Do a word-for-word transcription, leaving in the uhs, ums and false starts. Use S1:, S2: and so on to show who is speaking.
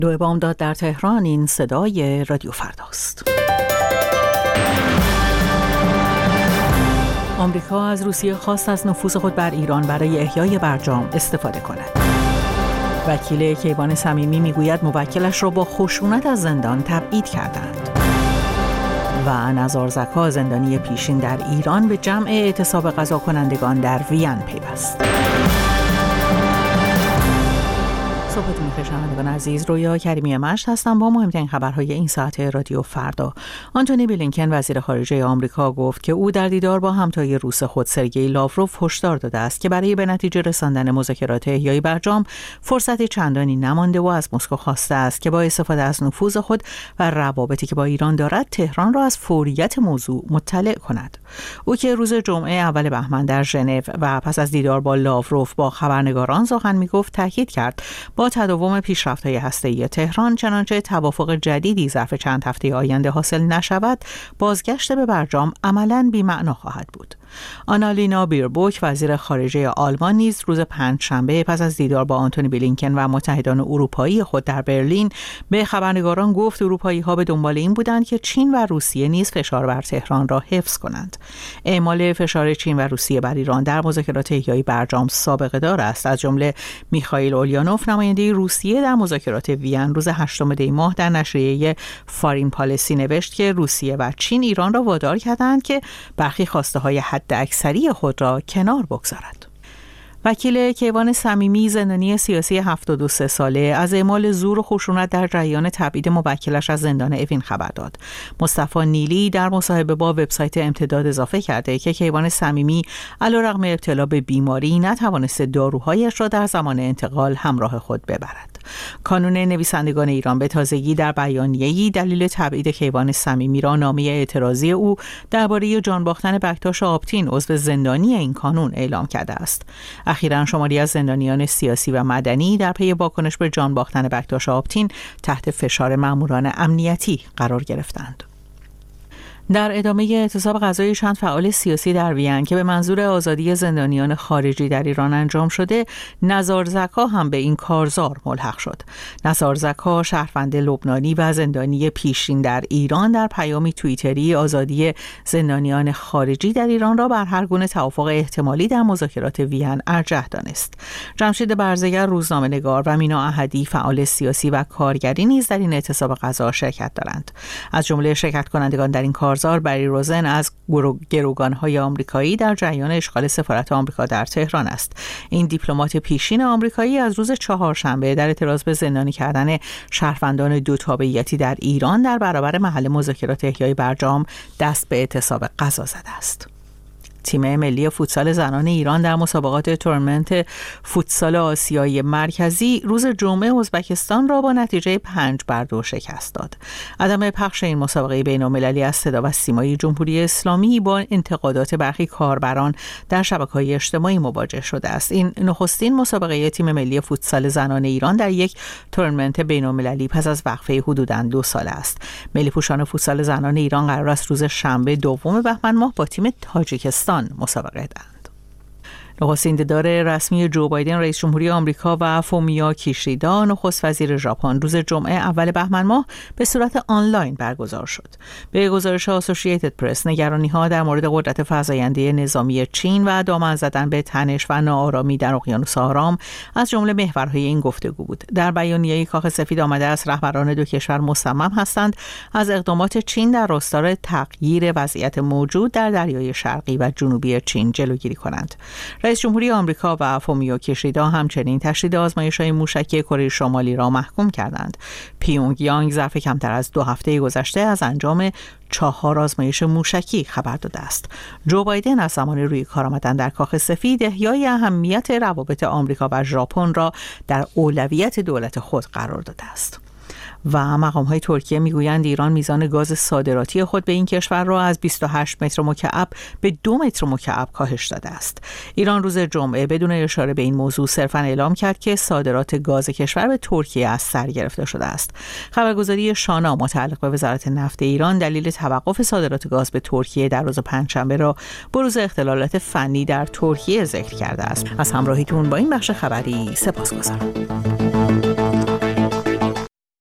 S1: دو بامداد در تهران. این صدای رادیو فرداست. آمریکا از روسیه خواست از نفوذ خود بر ایران برای احیای برجام استفاده کند. وکیل کیوان صمیمی میگوید موکلش را با خشونت از زندان تبعید کردند. و نزارزکا زندانی پیشین در ایران به جمع اعتصاب قضا کنندگان در وین پیوست. صبحتون بخیر شنوندگان عزیز، رویا کریمی مشت هستم با مهمترین خبرهای این ساعت رادیو فردا. آنتونی بلینکن وزیر خارجه آمریکا گفت که او در دیدار با همتای روس خود سرگئی لاوروف هشدار داده است که برای به نتیجه رساندن مذاکرات احیای برجام فرصتی چندانی نمانده و از مسکو خواسته است که با استفاده از نفوذ خود و روابطی که با ایران دارد تهران را از فوریت موضوع مطلع کند. او که روز جمعه اول بهمن در ژنو و پس از دیدار با لاوروف با خبرنگاران سخن میگفت تاکید کرد با تداوم پیشرفت‌های هسته‌ای تهران چنانچه توافق جدیدی ظرف چند هفته آینده حاصل نشود، بازگشت به برجام عملاً بی‌معنا خواهد بود. آنالینا بیربوک وزیر خارجه آلمان نیز روز پنجشنبه پس از دیدار با آنتونی بلینکن و متحدان اروپایی خود در برلین به خبرنگاران گفت اروپایی‌ها به دنبال این بودند که چین و روسیه نیز فشار بر تهران را حفظ کنند. اعمال فشار چین و روسیه بر ایران در مذاکرات احیای برجام سابقه دار است. از جمله میخائیل اولیانوف نماینده روسیه در مذاکرات وین روز هشتم دی ماه در نشریه فارین پالیسی نوشت که روسیه و چین ایران را وادار کردند که برخی خواسته‌های حد اکثری خود را کنار بگذارد. وکیل کیوان صمیمی زندانی سیاسی هفتاد و سه ساله از اعمال زور و خشونت در جریان تبعید موکلش از زندان اوین خبر داد. مصطفی نیلی در مصاحبه با وبسایت امتداد اضافه کرده که کیوان صمیمی علیرغم ابتلا به بیماری نتوانسته داروهایش را در زمان انتقال همراه خود ببرد. کانون نویسندگان ایران به تازگی در بیانیه‌ای دلیل تبعید کیوان صمیمی را نامه اعتراضی او درباره جان باختن بکتاش آبتین عضو زندانی این کانون اعلام کرده است. اخیراً شماری از زندانیان سیاسی و مدنی در پی واکنش به جان باختن بکتاش آبتین تحت فشار ماموران امنیتی قرار گرفتند. در ادامه اعتصاب قضایی چند فعال سیاسی در وین که به منظور آزادی زندانیان خارجی در ایران انجام شده، نزارزکا هم به این کارزار ملحق شد. نزارزکا شهروند لبنانی و زندانی پیشین در ایران در پیامی توییتری آزادی زندانیان خارجی در ایران را بر هر گونه توافق احتمالی در مذاکرات وین ارجح دانست. جمشید برزگر روزنامه‌نگار و مینا احدی فعال سیاسی و کارگری نیز در این اعتصاب قضا شرکت دارند. از جمله شرکت کنندگان در این کارزار بری روزن از گروگان‌های آمریکایی در جریان اشغال سفارت آمریکا در تهران است. این دیپلمات پیشین آمریکایی از روز چهارشنبه در اعتراض به زندانی کردن شهروندان دو تابعیتی در ایران در برابر محل مذاکرات احیای برجام دست به اعتصاب قضا زده است. تیم ملی فوتسال زنان ایران در مسابقات تورنمنت فوتسال آسیایی مرکزی روز جمعه ازبکستان را با نتیجه پنج بر دو شکست داد. عدم پخش این مسابقه بین‌المللی از صدا و سیمای جمهوری اسلامی با انتقادات برخی کاربران در شبکه‌های اجتماعی مواجه شده است. این نخستین مسابقه تیم ملی فوتسال زنان ایران در یک تورنمنت بین‌المللی پس از وقفه حدوداً دو ساله است. ملی پوشان فوتسال زنان ایران قرار است روز شنبه دوم بهمن ماه با تیم تاجیکستان مسابقه دهند. نخستین دیدار رسمی جو بایدن رئیس جمهوری آمریکا و فومیو کیشیدا نخست وزیر ژاپن روز جمعه اول بهمن ماه به صورت آنلاین برگزار شد. به گزارش آسوشییتد پرس نگرانی‌ها در مورد قدرت فزاینده نظامی چین و دامن زدن به تنش و ناآرامی در اقیانوس آرام از جمله محورهای این گفتگو بود. در بیانیه‌ای کاخ سفید آمده است رهبران دو کشور مصمم هستند از اقدامات چین در راستای تغییر وضعیت موجود در دریای شرقی و جنوبی چین جلوگیری کنند. رئیس جمهوری آمریکا و فومیو کیشیدا همچنین تشدید آزمایش‌های موشکی کره شمالی را محکوم کردند. پیونگ یانگ ظرف کمتر از دو هفته گذشته از انجام چهار آزمایش موشکی خبر داده است. جو بایدن از زمان روی کار آمدن در کاخ سفید احیای اهمیت روابط آمریکا و ژاپن را در اولویت دولت خود قرار داده است. و مقام‌های ترکیه میگویند ایران میزان گاز صادراتی خود به این کشور را از بیست و هشت متر مکعب به دو متر مکعب کاهش داده است. ایران روز جمعه بدون اشاره به این موضوع صرفاً اعلام کرد که صادرات گاز کشور به ترکیه از سر گرفته شده است. خبرگزاری شانا متعلق به وزارت نفت ایران دلیل توقف صادرات گاز به ترکیه در روز پنجشنبه را بروز اختلالات فنی در ترکیه ذکر کرده است. از همراهیتون با این بخش خبری سپاسگزارم.